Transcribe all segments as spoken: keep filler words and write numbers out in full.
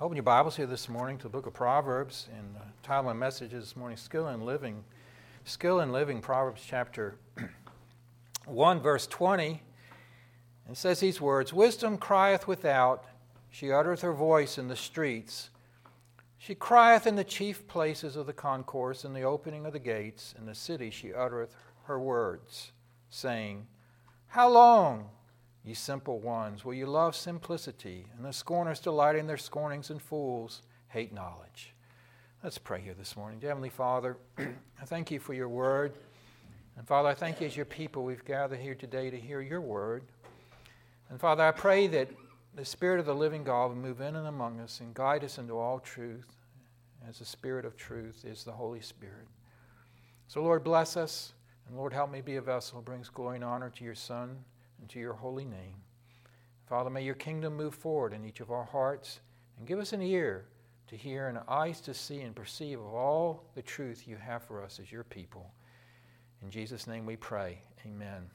Open your Bibles here this morning to the book of Proverbs, and the title of my message is this morning, Skill in Living. Skill in Living, Proverbs chapter one, verse twenty. It says these words, Wisdom crieth without, she uttereth her voice in the streets. She crieth in the chief places of the concourse, in the opening of the gates. In the city she uttereth her words, saying, How long, ye simple ones, will you love simplicity? And the scorners delight in their scornings, and fools hate knowledge. Let's pray here this morning. Dear Heavenly Father, I thank you for your word. And Father, I thank you as your people we've gathered here today to hear your word. And Father, I pray that the Spirit of the living God will move in and among us and guide us into all truth, as the Spirit of truth is the Holy Spirit. So Lord, bless us, and Lord, help me be a vessel that brings glory and honor to your Son and to your holy name. Father, may your kingdom move forward in each of our hearts, and give us an ear to hear and eyes to see and perceive of all the truth you have for us as your people. In Jesus' name we pray. Amen.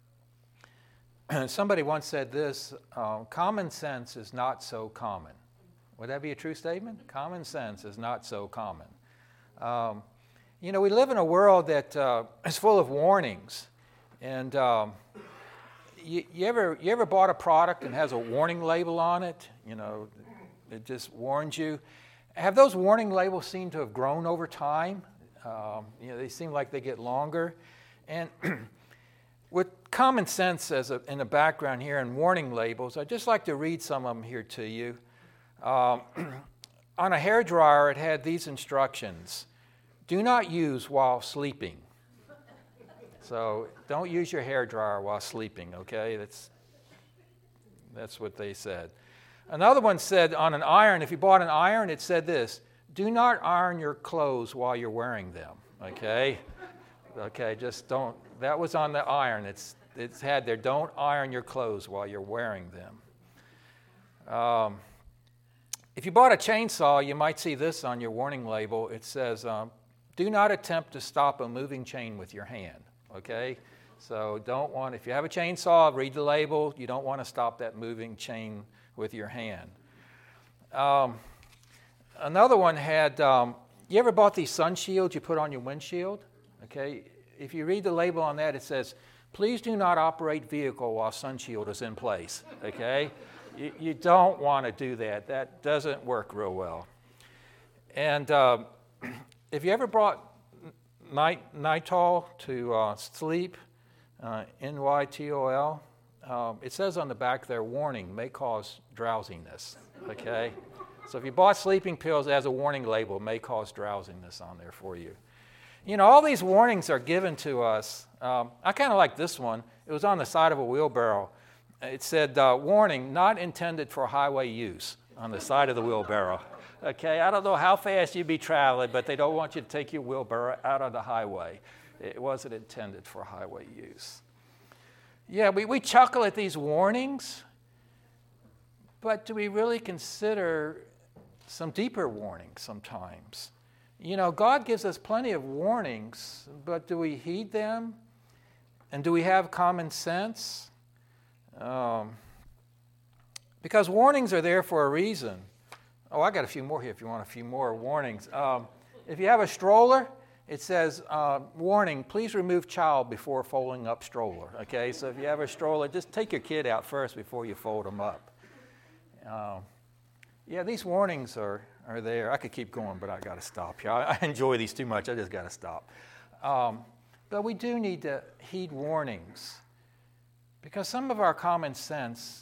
Somebody once said this, uh, common sense is not so common. Would that be a true statement? Common sense is not so common. Um, you know, we live in a world that uh, is full of warnings. And um, you, you ever you ever bought a product and has a warning label on it? You know, it just warns you. Have those warning labels seemed to have grown over time? Um, you know, they seem like they get longer. And with common sense as a, in the background here and warning labels, I'd just like to read some of them here to you. Um, on a hairdryer, it had these instructions. Do not use while sleeping. So don't use your hairdryer while sleeping, okay? That's, that's what they said. Another one said on an iron, if you bought an iron, it said this, do not iron your clothes while you're wearing them, okay? Okay, just don't. That was on the iron. It's it's had there, don't iron your clothes while you're wearing them. Um, if you bought a chainsaw, you might see this on your warning label. It says, um, do not attempt to stop a moving chain with your hand, okay? So don't want, if you have a chainsaw, read the label. You don't want to stop that moving chain with your hand. Um, another one had, um, you ever bought these sun shields you put on your windshield? Okay, if you read the label on that, it says, please do not operate vehicle while sun shield is in place, okay? you, you don't want to do that. That doesn't work real well. And uh, if you ever brought Nit- Nytol to uh, sleep, uh, N Y T O L, um, it says on the back there, warning, may cause drowsiness, okay? So if you bought sleeping pills, it has a warning label, may cause drowsiness on there for you. You know, all these warnings are given to us. Um, I kind of like this one. It was on the side of a wheelbarrow. It said, uh, warning, not intended for highway use on the side of the wheelbarrow. Okay, I don't know how fast you'd be traveling, but they don't want you to take your wheelbarrow out on the highway. It wasn't intended for highway use. Yeah, we, we chuckle at these warnings, but do we really consider some deeper warnings sometimes? You know, God gives us plenty of warnings, but do we heed them? And do we have common sense? Um, because warnings are there for a reason. Oh, I got a few more here if you want a few more warnings. Um, if you have a stroller, it says, uh, warning, please remove child before folding up stroller. Okay, so if you have a stroller, just take your kid out first before you fold them up. Um, yeah, these warnings are... are there. I could keep going, but I got to stop here. I, I enjoy these too much. I just got to stop. Um, but we do need to heed warnings because some of our common sense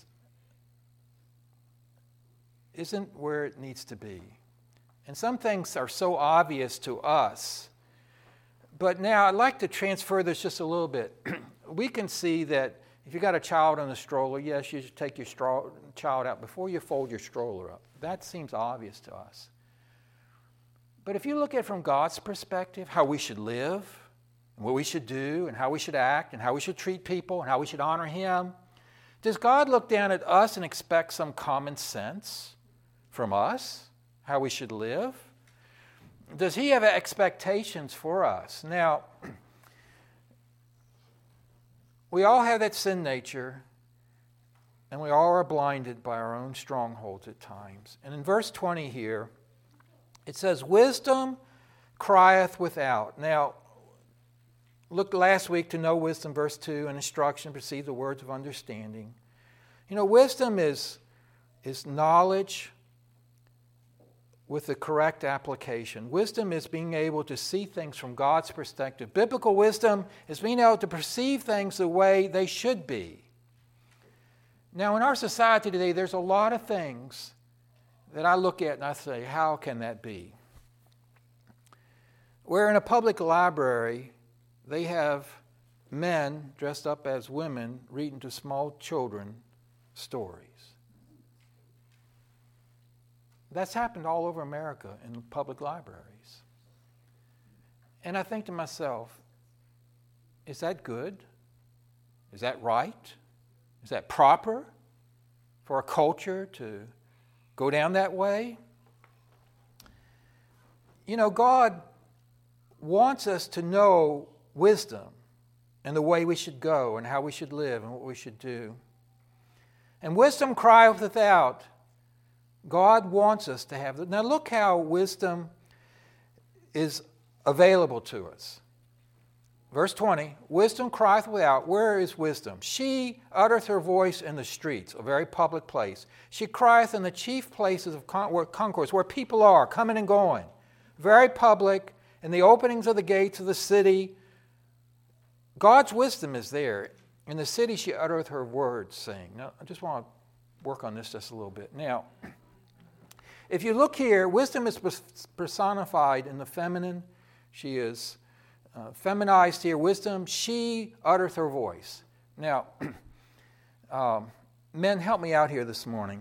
isn't where it needs to be. And some things are so obvious to us. But now I'd like to transfer this just a little bit. We can see that if you got a child in a stroller, yes, you should take your stro- child out before you fold your stroller up. That seems obvious to us. But if you look at it from God's perspective, how we should live, and what we should do, and how we should act, and how we should treat people, and how we should honor Him, does God look down at us and expect some common sense from us, how we should live? Does He have expectations for us? Now, we all have that sin nature, and we all are blinded by our own strongholds at times. And in verse twenty here, it says, wisdom crieth without. Now, look last week to know wisdom, verse two, and instruction, perceive the words of understanding. You know, wisdom is, is knowledge with the correct application. Wisdom is being able to see things from God's perspective. Biblical wisdom is being able to perceive things the way they should be. Now, in our society today, there's a lot of things that I look at and I say, how can that be? Where in a public library, they have men dressed up as women reading to small children stories. That's happened all over America in public libraries. And I think to myself, is that good? Is that right? Is that proper for a culture to go down that way? You know, God wants us to know wisdom and the way we should go and how we should live and what we should do. And wisdom crieth without. God wants us to have that. Now look how wisdom is available to us. Verse twenty, wisdom crieth without. Where is wisdom? She uttereth her voice in the streets, a very public place. She crieth in the chief places of concourse, where people are, coming and going. Very public, in the openings of the gates of the city. God's wisdom is there. In the city she uttereth her words, saying. Now, I just want to work on this just a little bit. Now, if you look here, wisdom is personified in the feminine. She is uh, feminized here. Wisdom, she uttereth her voice. Now, um, men, help me out here this morning.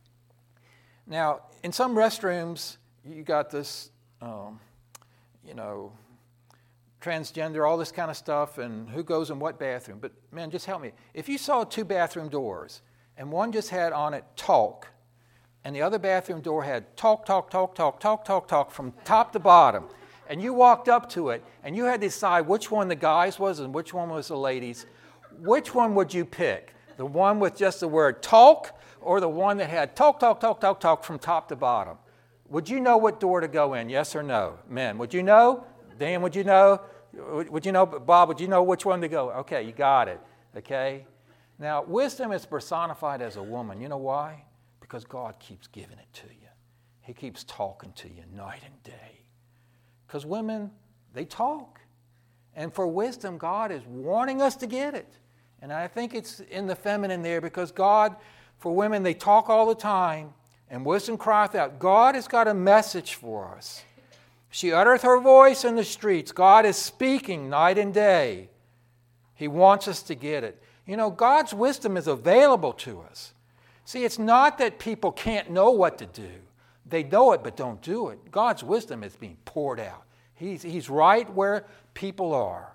Now, in some restrooms, you got this, um, you know, transgender, all this kind of stuff, and who goes in what bathroom. But, man, just help me. If you saw two bathroom doors, and one just had on it talk, and the other bathroom door had talk, talk, talk, talk, talk, talk, talk from top to bottom, and you walked up to it, and you had to decide which one the guys was and which one was the ladies, which one would you pick? The one with just the word talk, or the one that had talk, talk, talk, talk, talk from top to bottom? Would you know what door to go in, yes or no? Men, would you know? Dan, would you know? Would you know? Bob, would you know which one to go? Okay, you got it. Okay? Now, wisdom is personified as a woman. You know why? Because God keeps giving it to you. He keeps talking to you night and day. Because women, they talk. And for wisdom, God is wanting us to get it. And I think it's in the feminine there because God, for women, they talk all the time. And wisdom crieth out. God has got a message for us. She uttereth her voice in the streets. God is speaking night and day. He wants us to get it. You know, God's wisdom is available to us. See, it's not that people can't know what to do. They know it but don't do it. God's wisdom is being poured out. He's, he's right where people are.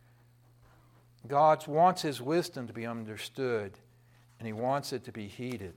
God wants His wisdom to be understood, and He wants it to be heeded.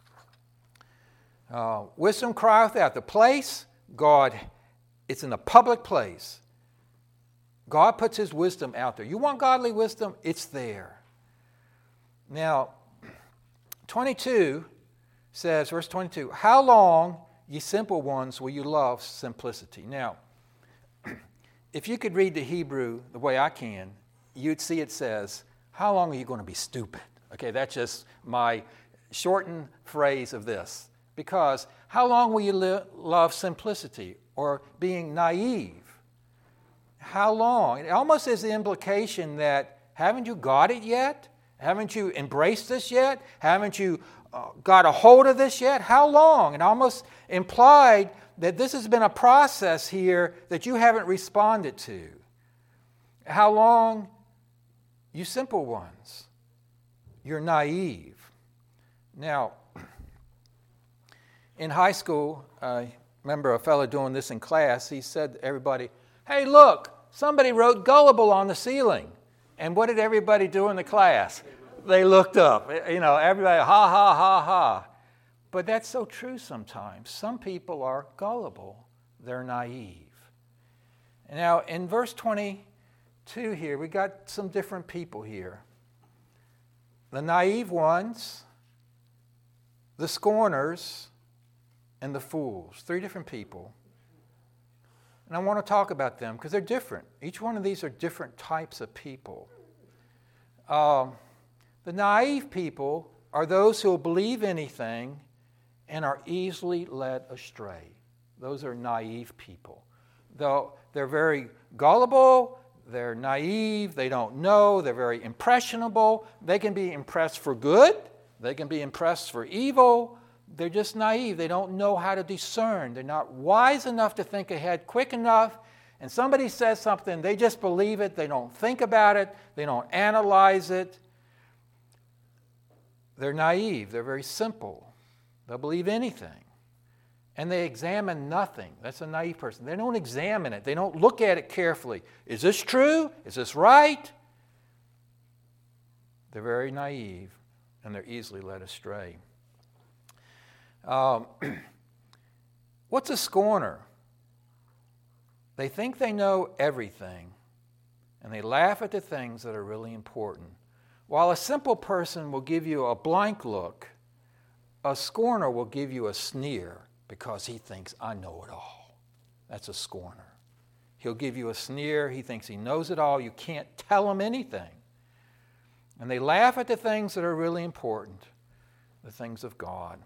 Uh, wisdom crieth out. The place, God, it's in a public place. God puts His wisdom out there. You want godly wisdom? It's there. Now, twenty-two says, verse twenty-two, how long, ye simple ones, will you love simplicity? Now, if you could read the Hebrew the way I can, you'd see it says, how long are you going to be stupid? Okay, that's just my shortened phrase of this. Because how long will you li- love simplicity or being naive? How long? It almost is the implication that haven't you got it yet? Haven't you embraced this yet? Haven't you uh, got a hold of this yet? How long? It almost implied that this has been a process here that you haven't responded to. How long, you simple ones? You're naive. Now, in high school, I remember a fellow doing this in class. He said to everybody, hey, look, somebody wrote gullible on the ceiling. And what did everybody do in the class? They looked up. You know, everybody, ha, ha, ha, ha. But that's so true sometimes. Some people are gullible. They're naive. Now, in verse twenty-two here, we got some different people here. The naive ones, the scorners, and the fools. Three different people. And I want to talk about them because they're different. Each one of these are different types of people. Um, the naive people are those who will believe anything and are easily led astray. Those are naive people. Though they're very gullible, they're naive, they don't know, they're very impressionable. They can be impressed for good, they can be impressed for evil. They're just naive. They don't know how to discern. They're not wise enough to think ahead quick enough. And somebody says something, they just believe it. They don't think about it. They don't analyze it. They're naive. They're very simple. They'll believe anything. And they examine nothing. That's a naive person. They don't examine it. They don't look at it carefully. Is this true? Is this right? They're very naive, and they're easily led astray. Um, what's a scorner? They think they know everything, and they laugh at the things that are really important. While a simple person will give you a blank look, a scorner will give you a sneer because he thinks, I know it all. That's a scorner. He'll give you a sneer. He thinks he knows it all. You can't tell him anything. And they laugh at the things that are really important, the things of God.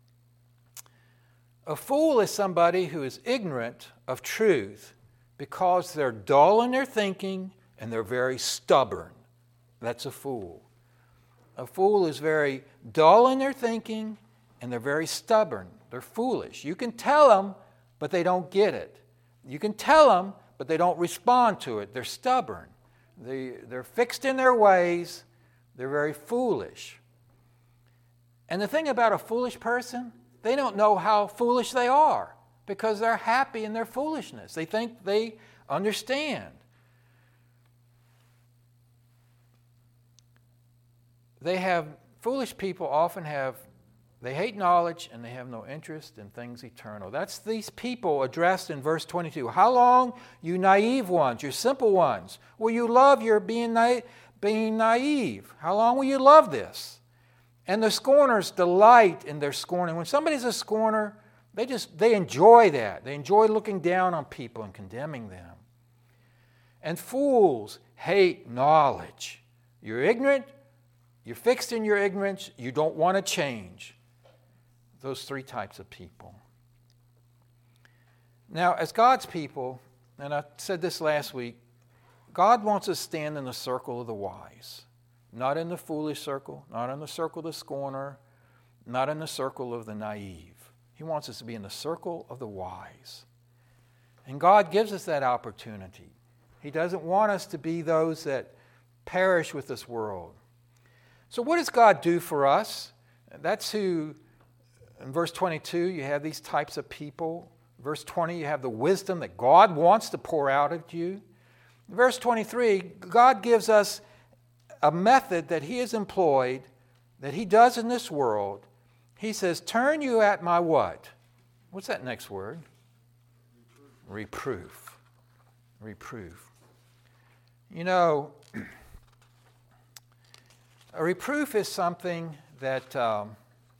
A fool is somebody who is ignorant of truth because they're dull in their thinking and they're very stubborn. That's a fool. A fool is very dull in their thinking and they're very stubborn. They're foolish. You can tell them, but they don't get it. You can tell them, but they don't respond to it. They're stubborn. They, they're fixed in their ways. They're very foolish. And the thing about a foolish person, they don't know how foolish they are because they're happy in their foolishness. They think they understand. They have, foolish people often have, they hate knowledge and they have no interest in things eternal. That's these people addressed in verse twenty-two. How long, you naive ones, you simple ones, will you love your being, na- being naive? How long will you love this? And the scorners delight in their scorning. When somebody's a scorner, they just they enjoy that. They enjoy looking down on people and condemning them. And fools hate knowledge. You're ignorant, you're fixed in your ignorance, you don't want to change. Those three types of people. Now, as God's people, and I said this last week, God wants us to stand in the circle of the wise. Not in the foolish circle, not in the circle of the scorner, not in the circle of the naive. He wants us to be in the circle of the wise. And God gives us that opportunity. He doesn't want us to be those that perish with this world. So what does God do for us? That's who, in verse twenty-two, you have these types of people. Verse twenty, you have the wisdom that God wants to pour out of you. Verse twenty-three, God gives us a method that he has employed, that he does in this world. He says, turn you at my what? What's that next word? Reproof. Reproof. You know, a reproof is something that um,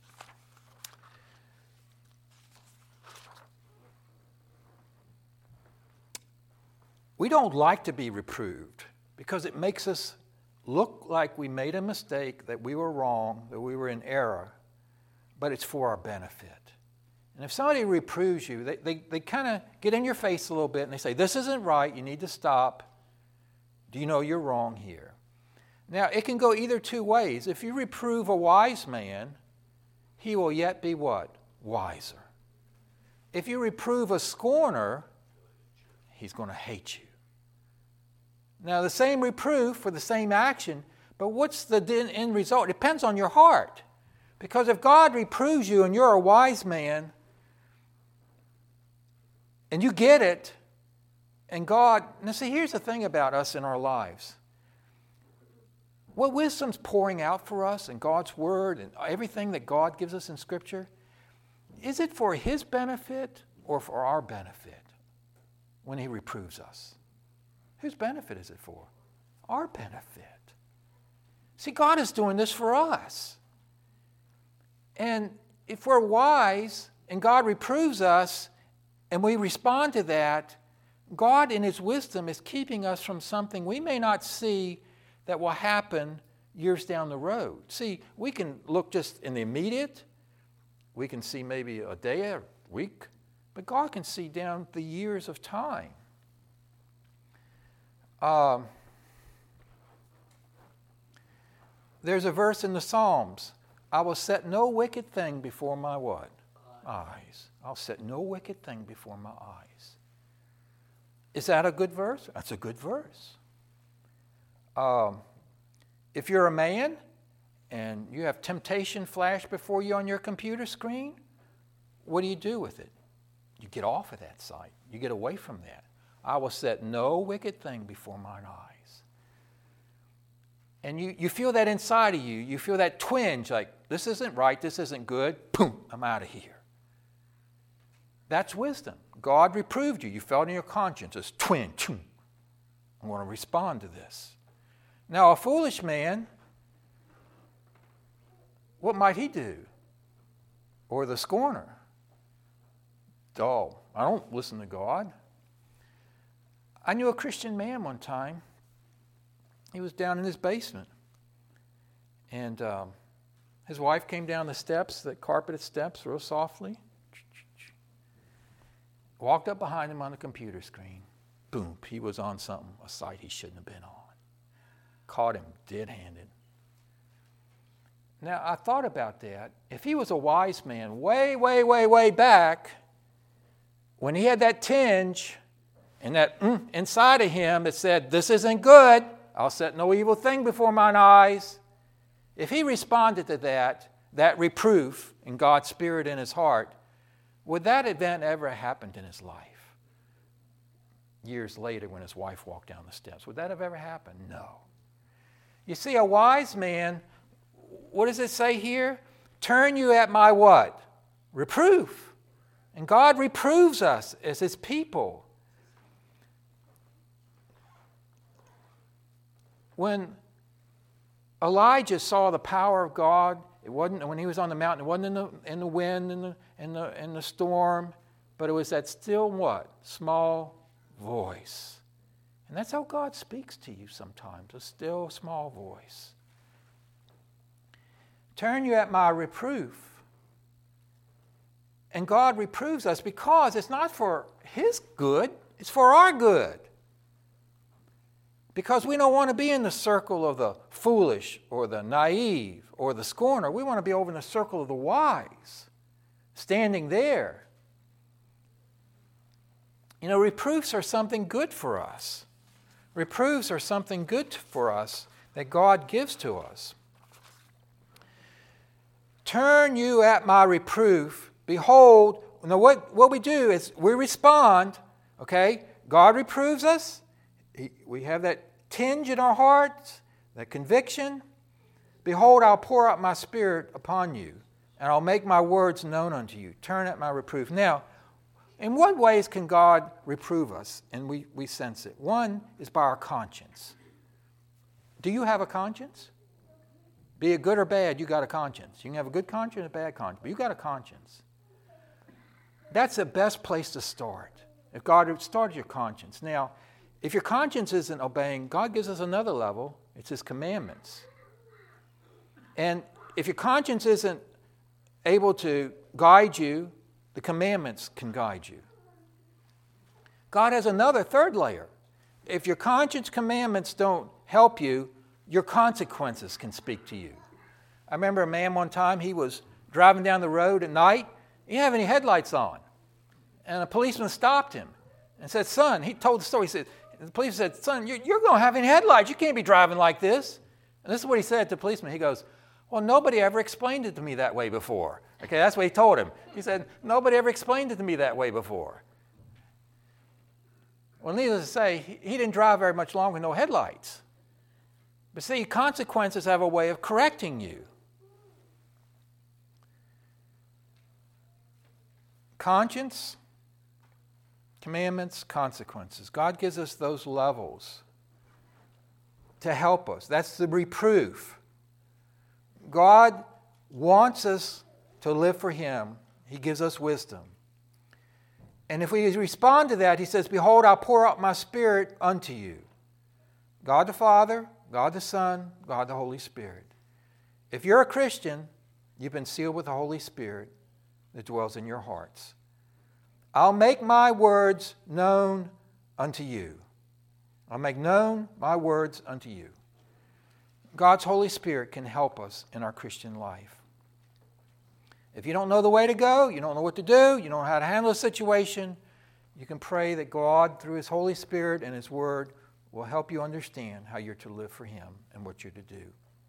we don't like to be reproved because it makes us look like we made a mistake, that we were wrong, that we were in error, but it's for our benefit. And if somebody reproves you, they, they, they kind of get in your face a little bit and they say, this isn't right, you need to stop. Do you know you're wrong here? Now, it can go either two ways. If you reprove a wise man, he will yet be what? Wiser. If you reprove a scorner, he's going to hate you. Now, the same reproof for the same action, but what's the end result? It depends on your heart. Because if God reproves you and you're a wise man, and you get it, and God... Now, see, here's the thing about us in our lives. What wisdom's pouring out for us in God's Word and everything that God gives us in Scripture, is it for His benefit or for our benefit when He reproves us? Whose benefit is it for? Our benefit. See, God is doing this for us. And if we're wise and God reproves us and we respond to that, God in His wisdom is keeping us from something we may not see that will happen years down the road. See, we can look just in the immediate. We can see maybe a day, a week, but God can see down the years of time. Um, there's a verse in the Psalms, I will set no wicked thing before my what? Eyes. I'll set no wicked thing before my eyes. Is that a good verse? That's a good verse. Um, if you're a man and you have temptation flash before you on your computer screen, what do you do with it? You get off of that site. You get away from that. I will set no wicked thing before mine eyes. And you, you feel that inside of you. You feel that twinge like, this isn't right, this isn't good. Boom, I'm out of here. That's wisdom. God reproved you. You felt in your conscience, this twinge. Choom. I'm going to respond to this. Now, a foolish man, what might he do? Or the scorner? Oh, I don't listen to God. I knew a Christian man one time. He was down in his basement. And um, his wife came down the steps, the carpeted steps, real softly. Walked up behind him on the computer screen. Boom, he was on something, a site he shouldn't have been on. Caught him dead-handed. Now, I thought about that. If he was a wise man way, way, way, way back, when he had that tinge and that mm, inside of him that said, this isn't good, I'll set no evil thing before mine eyes. If he responded to that, that reproof in God's Spirit in his heart, would that event ever have happened in his life? Years later when his wife walked down the steps, would that have ever happened? No. You see, a wise man, what does it say here? Turn you at my what? Reproof. And God reproves us as His people. When Elijah saw the power of God, it wasn't when he was on the mountain, it wasn't in the, in the wind and the, in the, in the storm, but it was that still what? Small voice. And that's how God speaks to you sometimes, a still small voice. Turn you at my reproof. And God reproves us because it's not for His good, it's for our good. Because we don't want to be in the circle of the foolish or the naive or the scorner. We want to be over in the circle of the wise, standing there. You know, reproofs are something good for us. Reproofs are something good for us that God gives to us. Turn you at my reproof. Behold, now what, what we do is we respond, okay? God reproves us. He, we have that tinge in our hearts, that conviction. Behold, I'll pour out my Spirit upon you, and I'll make my words known unto you. Turn at my reproof. Now, in what ways can God reprove us? And we, we sense it. One is by our conscience. Do you have a conscience? Be it good or bad, you got a conscience. You can have a good conscience and a bad conscience, but you got a conscience. That's the best place to start. If God started your conscience. Now, if your conscience isn't obeying, God gives us another level. It's His commandments. And if your conscience isn't able to guide you, the commandments can guide you. God has another third layer. If your conscience commandments don't help you, your consequences can speak to you. I remember a man one time, he was driving down the road at night. He didn't have any headlights on. And a policeman stopped him and said, son, he told the story. He said, the policeman said, son, you're, you're going to have any headlights. You can't be driving like this. And this is what he said to the policeman. He goes, well, nobody ever explained it to me that way before. Okay, that's what he told him. He said, nobody ever explained it to me that way before. Well, needless to say, he, he didn't drive very much longer with no headlights. But see, consequences have a way of correcting you. Conscience, commandments, consequences. God gives us those levels to help us. That's the reproof. God wants us to live for Him, He gives us wisdom. And if we respond to that, He says, behold, I'll pour out my Spirit unto you. God the Father, God the Son, God the Holy Spirit. If you're a Christian, you've been sealed with the Holy Spirit that dwells in your hearts. I'll make my words known unto you. I'll make known my words unto you. God's Holy Spirit can help us in our Christian life. If you don't know the way to go, you don't know what to do, you don't know how to handle a situation, you can pray that God, through His Holy Spirit and His Word, will help you understand how you're to live for Him and what you're to do.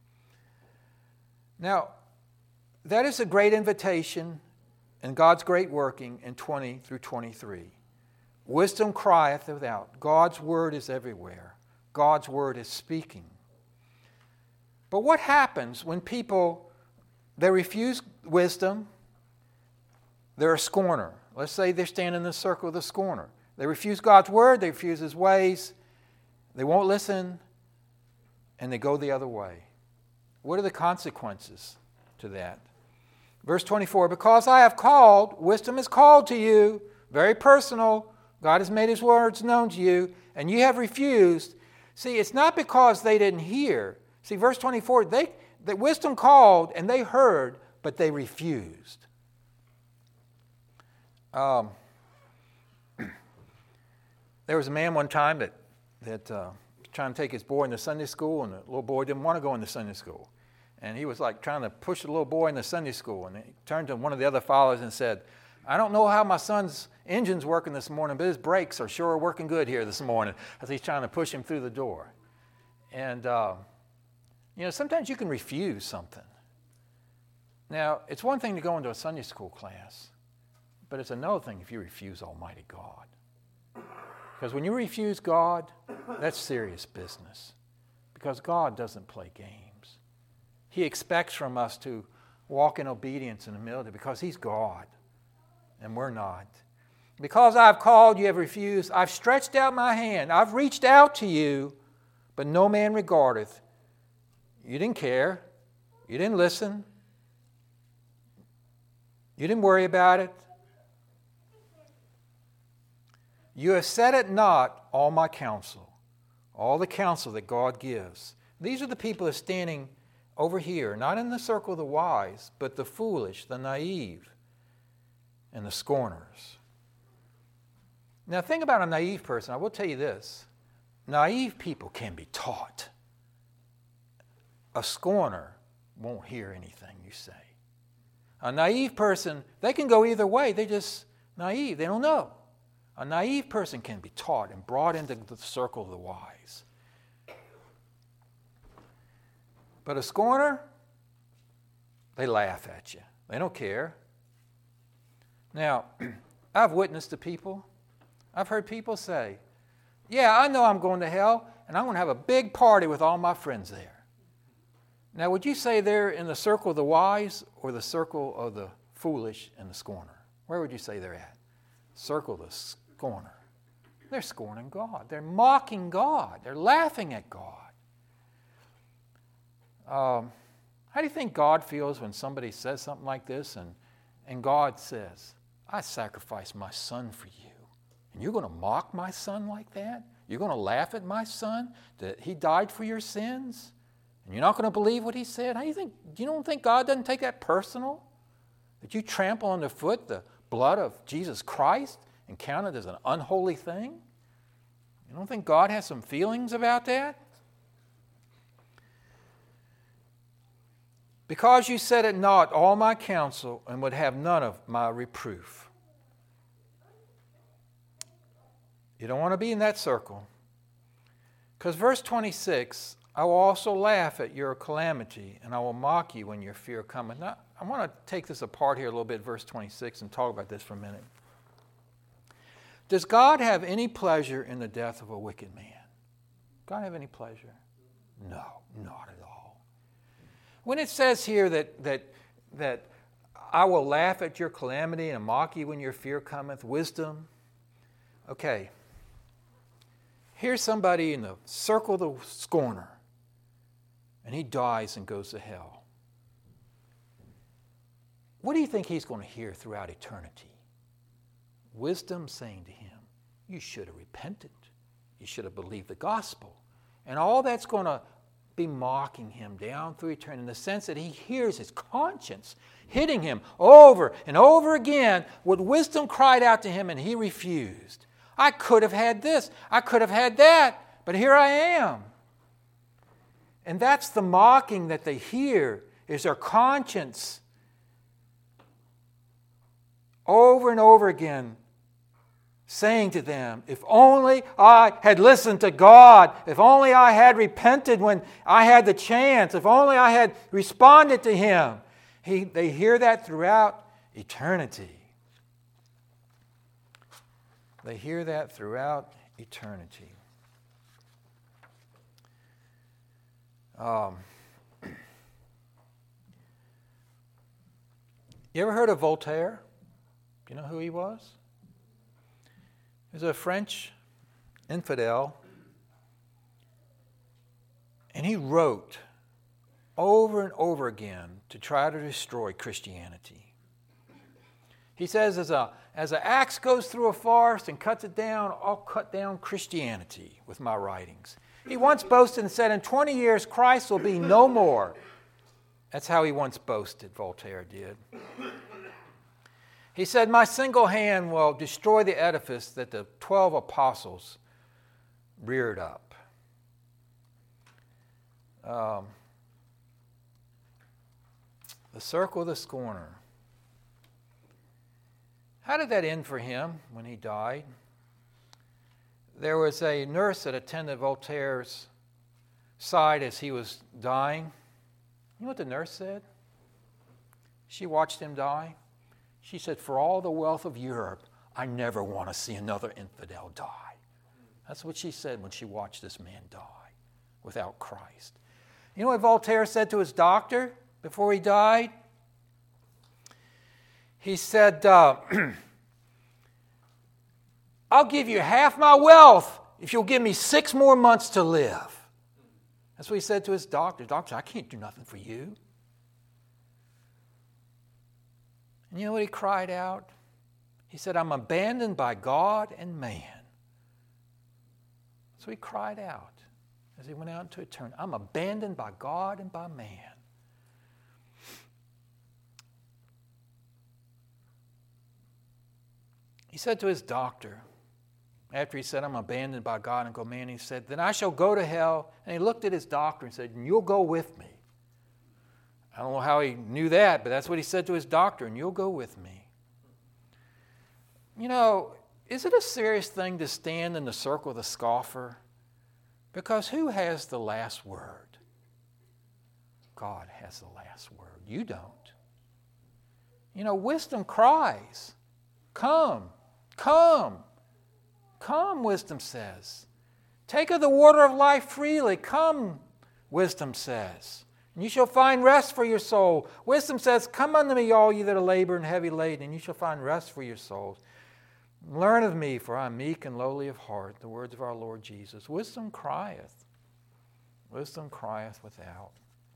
Now, that is a great invitation and God's great working in twenty through twenty-three. Wisdom crieth without. God's Word is everywhere. God's Word is speaking. But what happens when people, they refuse wisdom? They're a scorner. Let's say they're standing in the circle of the scorner. They refuse God's Word, they refuse His ways, they won't listen, and they go the other way. What are the consequences to that? Verse twenty-four, because I have called, wisdom is called to you, very personal. God has made His words known to you, and you have refused. See, it's not because they didn't hear. See, verse twenty-four, they, the wisdom called, and they heard, but they refused. Um, there was a man one time that, that uh, was trying to take his boy into Sunday school, and the little boy didn't want to go into Sunday school. And he was like trying to push the little boy into Sunday school. And he turned to one of the other fathers and said, I don't know how my son's engine's working this morning, but his brakes are sure working good here this morning, as he's trying to push him through the door. And, uh, you know, sometimes you can refuse something. Now, it's one thing to go into a Sunday school class, but it's another thing if you refuse Almighty God. Because when you refuse God, that's serious business. Because God doesn't play games. He expects from us to walk in obedience and humility because He's God and we're not. Because I've called, you have refused. I've stretched out my hand. I've reached out to you, but no man regardeth. You didn't care. You didn't listen. You didn't worry about it. You have set at naught all my counsel, all the counsel that God gives. These are the people that are standing over here, not in the circle of the wise, but the foolish, the naive, and the scorners. Now think about a naive person. I will tell you this. Naive people can be taught. A scorner won't hear anything you say. A naive person, they can go either way. They're just naive. They don't know. A naive person can be taught and brought into the circle of the wise. But a scorner, they laugh at you. They don't care. Now, I've witnessed to people. I've heard people say, yeah, I know I'm going to hell, and I'm going to have a big party with all my friends there. Now, would you say they're in the circle of the wise or the circle of the foolish and the scorner? Where would you say they're at? Circle of the scorner. They're scorning God. They're mocking God. They're laughing at God. Um, how do you think God feels when somebody says something like this and, and God says, I sacrificed my son for you, and you're going to mock my son like that? You're going to laugh at my son that he died for your sins? And you're not going to believe what he said? How do you think, you don't think God doesn't take that personal? That you trample underfoot the blood of Jesus Christ and count it as an unholy thing? You don't think God has some feelings about that? Because you set at naught all my counsel and would have none of my reproof. You don't want to be in that circle. Because verse twenty-six, I will also laugh at your calamity, and I will mock you when your fear cometh. Now, I want to take this apart here a little bit, verse twenty-six, and talk about this for a minute. Does God have any pleasure in the death of a wicked man? God have any pleasure? No, not at all. When it says here that, that, that I will laugh at your calamity and mock you when your fear cometh, wisdom, okay, here's somebody in the circle of the scorner, and he dies and goes to hell. what do you think he's going to hear throughout eternity? Wisdom saying to him, you should have repented. You should have believed the gospel. And all that's going to be mocking him down through eternity in the sense that he hears his conscience hitting him over and over again. What wisdom cried out to him and he refused. I could have had this. I could have had that. But here I am. And that's the mocking that they hear, is their conscience over and over again saying to them, if only I had listened to God, if only I had repented when I had the chance, if only I had responded to Him. He, they hear that throughout eternity. They hear that throughout eternity. Um, you ever heard of Voltaire? Do you know who he was? He was a French infidel, and he wrote over and over again to try to destroy Christianity. He says, as a as an axe goes through a forest and cuts it down, I'll cut down Christianity with my writings. He once boasted and said, in twenty years, Christ will be no more. That's how he once boasted, Voltaire did. He said, my single hand will destroy the edifice that the twelve apostles reared up. Um, the circle of the scorner. How did that end for him when he died? There was a nurse that attended Voltaire's side as he was dying. You know what the nurse said? She watched him die. She said, for all the wealth of Europe, I never want to see another infidel die. That's what she said when she watched this man die without Christ. You know what Voltaire said to his doctor before he died? He said, uh, I'll give you half my wealth if you'll give me six more months to live. That's what he said to his doctor. Doctor, I can't do nothing for you. And you know what he cried out? He said, I'm abandoned by God and man. So he cried out as he went out into eternity. I'm abandoned by God and by man. He said to his doctor, after he said, I'm abandoned by God and go man, he said, then I shall go to hell. And he looked at his doctor and said, and you'll go with me. I don't know how he knew that, but that's what he said to his doctor, and you'll go with me. You know, is it a serious thing to stand in the circle of the scoffer? Because who has the last word? God has the last word. You don't. You know, wisdom cries, come, come, come, wisdom says. Take of the water of life freely. Come, wisdom says. And you shall find rest for your soul. Wisdom says, come unto me, all ye that are labor and heavy laden, and you shall find rest for your souls. Learn of me, for I am meek and lowly of heart, the words of our Lord Jesus. Wisdom crieth. Wisdom crieth without.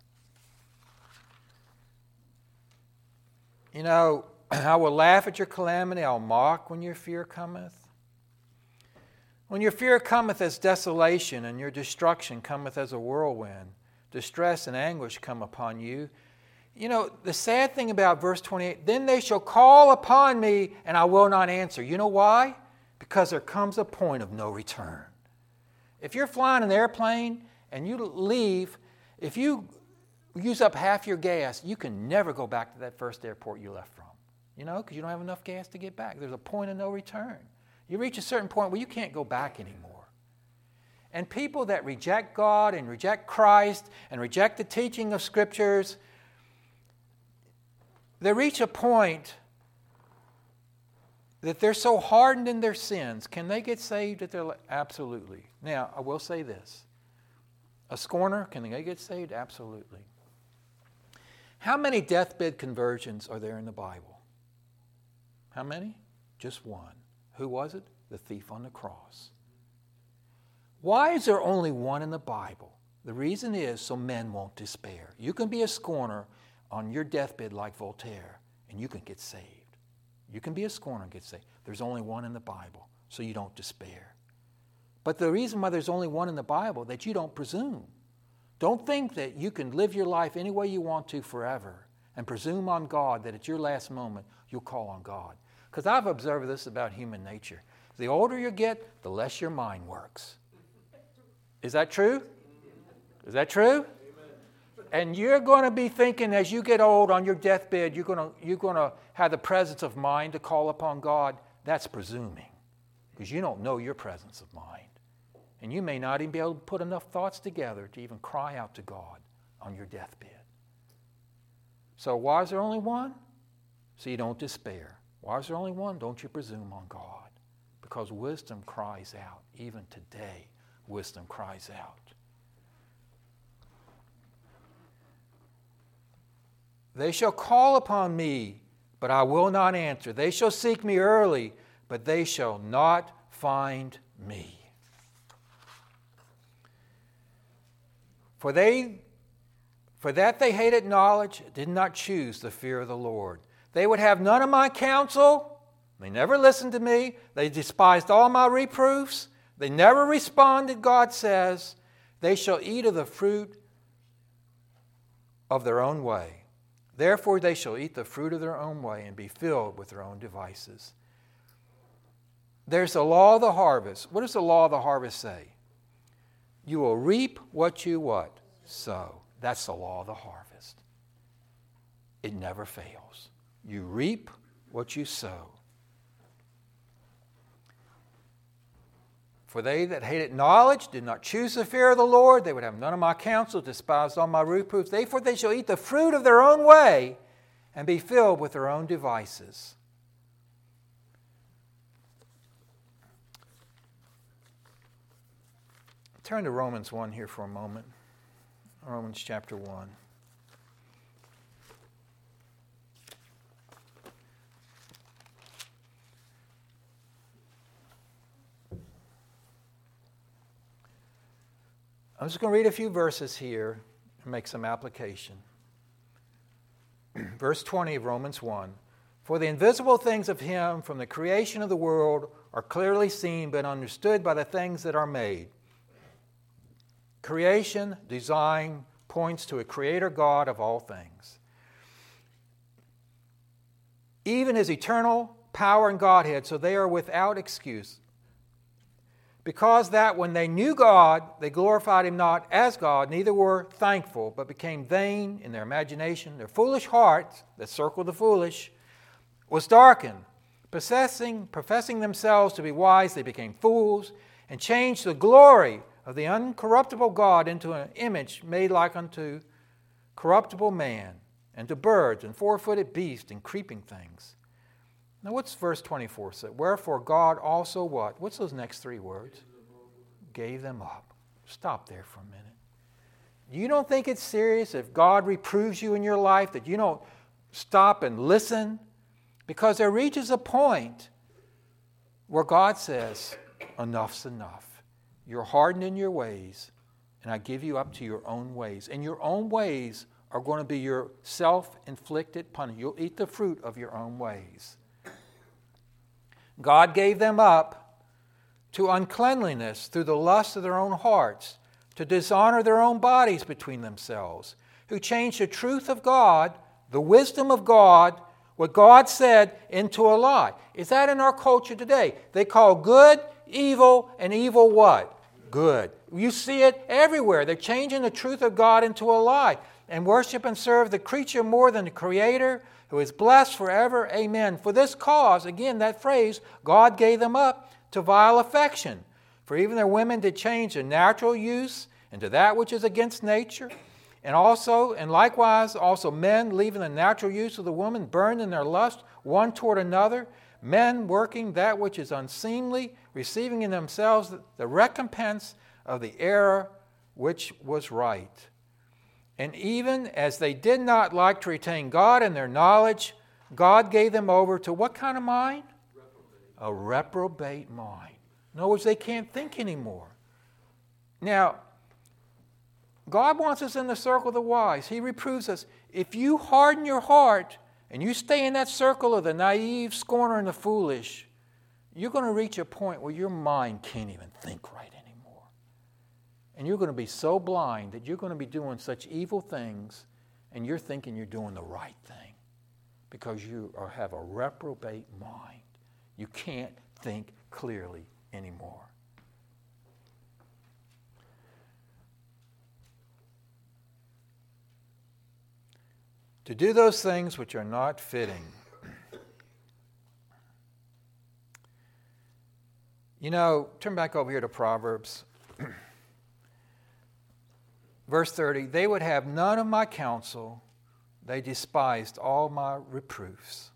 You know, I will laugh at your calamity. I'll mock when your fear cometh. When your fear cometh as desolation, and your destruction cometh as a whirlwind, distress and anguish come upon you. You know, the sad thing about verse twenty-eight, then they shall call upon me and I will not answer. You know why? Because there comes a point of no return. If you're flying an airplane and you leave, if you use up half your gas, you can never go back to that first airport you left from. You know, because you don't have enough gas to get back. There's a point of no return. You reach a certain point where you can't go back anymore. And people that reject God and reject Christ and reject the teaching of Scriptures, they reach a point that they're so hardened in their sins. Can they get saved at their life? Absolutely. Now, I will say this. A scorner, can they get saved? Absolutely. How many deathbed conversions are there in the Bible? How many? Just one. Who was it? The thief on the cross. Why is there only one in the Bible? The reason is so men won't despair. You can be a scorner on your deathbed like Voltaire, and you can get saved. You can be a scorner and get saved. There's only one in the Bible, so you don't despair. But the reason why there's only one in the Bible, that you don't presume. Don't think that you can live your life any way you want to forever and presume on God that at your last moment you'll call on God. Because I've observed this about human nature. The older you get, the less your mind works. Is that true? Is that true? And you're going to be thinking as you get old on your deathbed, you're going to, you're going to have the presence of mind to call upon God. That's presuming, because you don't know your presence of mind. And you may not even be able to put enough thoughts together to even cry out to God on your deathbed. So why is there only one? So you don't despair. Why is there only one? Don't you presume on God. Because wisdom cries out. Even today, wisdom cries out. They shall call upon me, but I will not answer. They shall seek me early, but they shall not find me. For they, for that they hated knowledge, did not choose the fear of the Lord. They would have none of my counsel. They never listened to me. They despised all my reproofs. They never responded, God says. They shall eat of the fruit of their own way. Therefore they shall eat the fruit of their own way and be filled with their own devices. There's the law of the harvest. What does the law of the harvest say? You will reap what you what? Sow. That's the law of the harvest. It never fails. You reap what you sow. For they that hated knowledge did not choose the fear of the Lord. They would have none of my counsel, despised all my reproofs. Therefore they shall eat the fruit of their own way and be filled with their own devices. Turn to Romans one here for a moment. Romans chapter one. I'm just going to read a few verses here and make some application. Verse twenty of Romans one. For the invisible things of Him from the creation of the world are clearly seen but understood by the things that are made. Creation, design, points to a creator God of all things. Even His eternal power and Godhead, so they are without excuse. Because that when they knew God, they glorified Him not as God, neither were thankful, but became vain in their imagination. Their foolish hearts, that circle the foolish, was darkened. Possessing, professing themselves to be wise, they became fools, and changed the glory of the uncorruptible God into an image made like unto corruptible man, and to birds, and four-footed beasts, and creeping things. Now what's verse twenty-four say? Wherefore God also what? What's those next three words? Gave them up. Stop there for a minute. You don't think it's serious if God reproves you in your life, that you don't stop and listen? Because there reaches a point where God says, enough's enough. You're hardened in your ways, and I give you up to your own ways. And your own ways are going to be your self-inflicted punishment. You'll eat the fruit of your own ways. God gave them up to uncleanliness through the lust of their own hearts, to dishonor their own bodies between themselves, who changed the truth of God, the wisdom of God, what God said, into a lie. Is that in our culture today? They call good evil, and evil what? Good. You see it everywhere. They're changing the truth of God into a lie and worship and serve the creature more than the Creator, who is blessed forever. Amen. For this cause, again, that phrase, God gave them up to vile affection. For even their women did change their natural use into that which is against nature. And also, and likewise, also men, leaving the natural use of the woman, burned in their lust one toward another, men working that which is unseemly, receiving in themselves the recompense of the error which was right. And even as they did not like to retain God in their knowledge, God gave them over to what kind of mind? Reprobate. A reprobate mind. In other words, they can't think anymore. Now, God wants us in the circle of the wise. He reproves us. If you harden your heart, and you stay in that circle of the naive, scorner, and the foolish, you're going to reach a point where your mind can't even think right anymore. And you're going to be so blind that you're going to be doing such evil things, and you're thinking you're doing the right thing because you are, have a reprobate mind. You can't think clearly anymore. To do those things which are not fitting. You know, turn back over here to Proverbs. Verse thirty, they would have none of my counsel. They despised all my reproofs.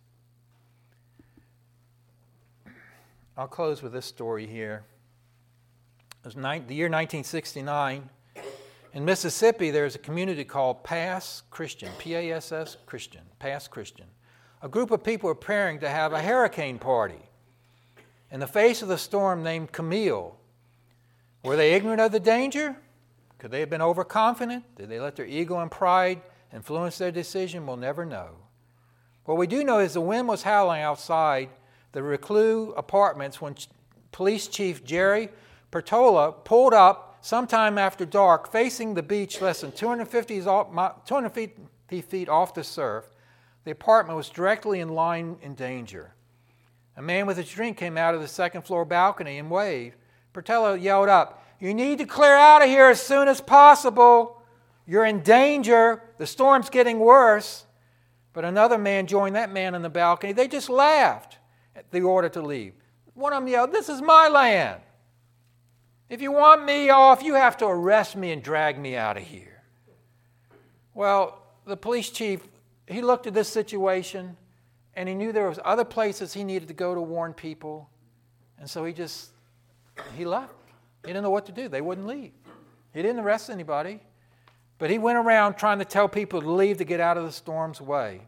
I'll close with this story here. It was ni- the year nineteen sixty-nine. In Mississippi, there's a community called Pass Christian, P A S S Christian, Pass Christian. A group of people were preparing to have a hurricane party. In the face of the storm named Camille, were they ignorant of the danger? Could they have been overconfident? Did they let their ego and pride influence their decision? We'll never know. What we do know is the wind was howling outside the Reclus apartments when Police Chief Jerry Pertola pulled up sometime after dark, facing the beach less than two hundred fifty feet off the surf. The apartment was directly in line in danger. A man with a drink came out of the second floor balcony and waved. Pertola yelled up, "You need to clear out of here as soon as possible. You're in danger. The storm's getting worse." But another man joined that man on the balcony. They just laughed at the order to leave. One of them yelled, "This is my land. If you want me off, you have to arrest me and drag me out of here." Well, the police chief, he looked at this situation, and he knew there was other places he needed to go to warn people. And so he just, he left. He didn't know what to do. They wouldn't leave. He didn't arrest anybody. But he went around trying to tell people to leave to get out of the storm's way.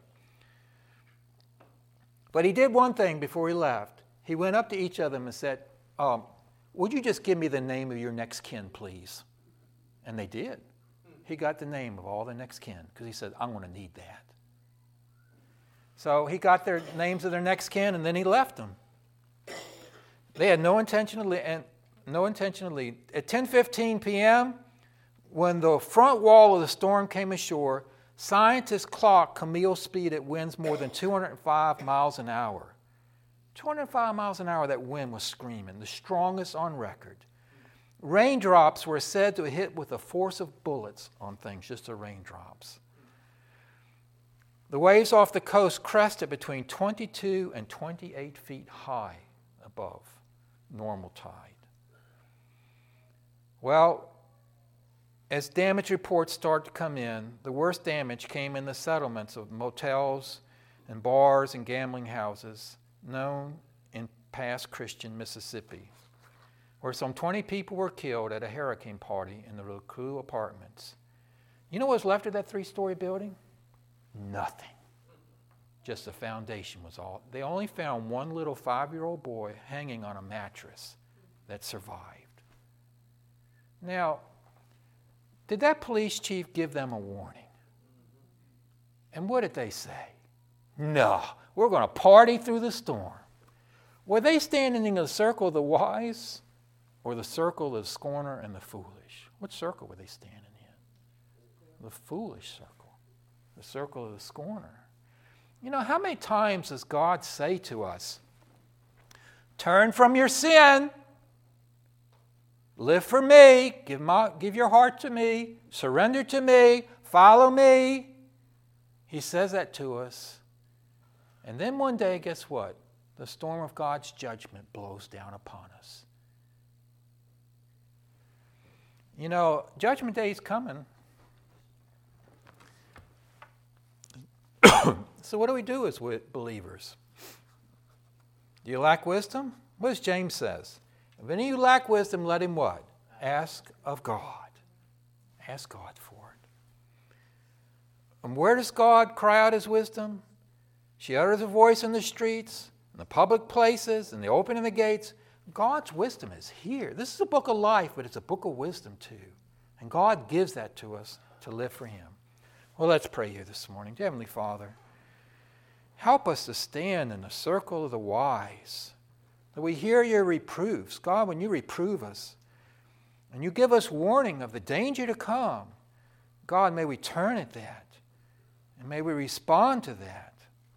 But he did one thing before he left. He went up to each of them and said, um, "Would you just give me the name of your next kin, please?" And they did. He got the name of all the next kin because he said, "I'm going to need that." So he got their names of their next kin, and then he left them. They had no intention of leave, and no intention to leave. At ten fifteen p.m., when the front wall of the storm came ashore, scientists clocked Camille's speed at winds more than two hundred five miles an hour. two hundred five miles an hour, that wind was screaming, the strongest on record. Raindrops were said to hit with the force of bullets on things, just the raindrops. The waves off the coast crested between twenty-two and twenty-eight feet high above normal tide. Well, as damage reports started to come in, the worst damage came in the settlements of motels and bars and gambling houses known in Pass Christian, Mississippi, where some twenty people were killed at a hurricane party in the Reclus apartments. You know what was left of that three-story building? Nothing. Just the foundation was all. They only found one little five-year-old boy hanging on a mattress that survived. Now, did that police chief give them a warning? And what did they say? No, we're going to party through the storm. Were they standing in the circle of the wise or the circle of the scorner and the foolish? What circle were they standing in? The foolish circle, the circle of the scorner. You know, how many times does God say to us, turn from your sin, live for me, give, my, give your heart to me, surrender to me, follow me? He says that to us. And then one day, guess what? The storm of God's judgment blows down upon us. You know, Judgment Day is coming. So what do we do as believers? Do you lack wisdom? What does James says? If any of you lack wisdom, let him what? Ask of God. Ask God for it. And where does God cry out his wisdom? She utters a voice in the streets, in the public places, in the opening of the gates. God's wisdom is here. This is a book of life, but it's a book of wisdom too. And God gives that to us to live for him. Well, let's pray here this morning. Dear Heavenly Father, help us to stand in the circle of the wise, that we hear your reproofs. God, when you reprove us and you give us warning of the danger to come, God, may we turn at that and may we respond to that.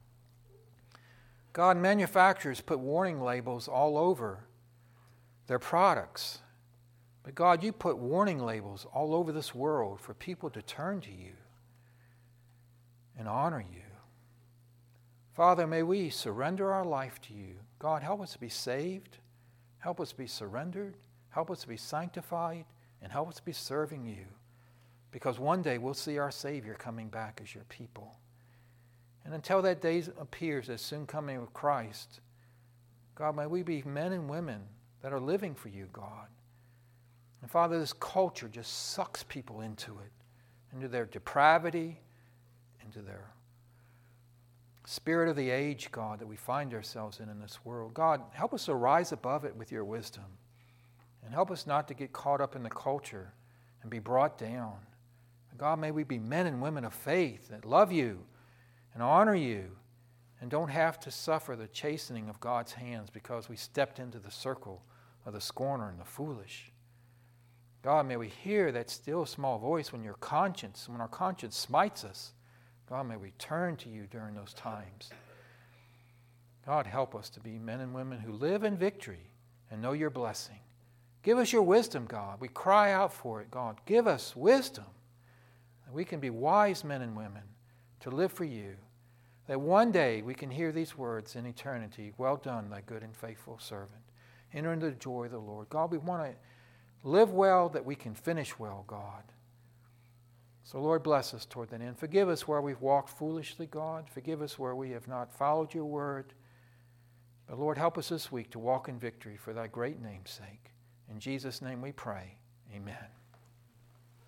God, manufacturers put warning labels all over their products. But God, you put warning labels all over this world for people to turn to you and honor you. Father, may we surrender our life to you. God, help us to be saved. Help us to be surrendered. Help us to be sanctified. And help us to be serving you. Because one day we'll see our Savior coming back as your people. And until that day appears, as soon coming of Christ, God, may we be men and women that are living for you, God. And Father, this culture just sucks people into it, into their depravity, into their spirit of the age, God, that we find ourselves in in this world. God, help us to rise above it with your wisdom. And help us not to get caught up in the culture and be brought down. And God, may we be men and women of faith that love you and honor you and don't have to suffer the chastening of God's hands because we stepped into the circle of the scorner and the foolish. God, may we hear that still small voice when your conscience, when our conscience smites us. God, may we turn to you during those times. God, help us to be men and women who live in victory and know your blessing. Give us your wisdom, God. We cry out for it, God. Give us wisdom that we can be wise men and women to live for you. That one day we can hear these words in eternity, well done, thy good and faithful servant. Enter into the joy of the Lord. God, we want to live well that we can finish well, God. So, Lord, bless us toward that end. Forgive us where we've walked foolishly, God. Forgive us where we have not followed your word. But, Lord, help us this week to walk in victory for thy great name's sake. In Jesus' name we pray. Amen.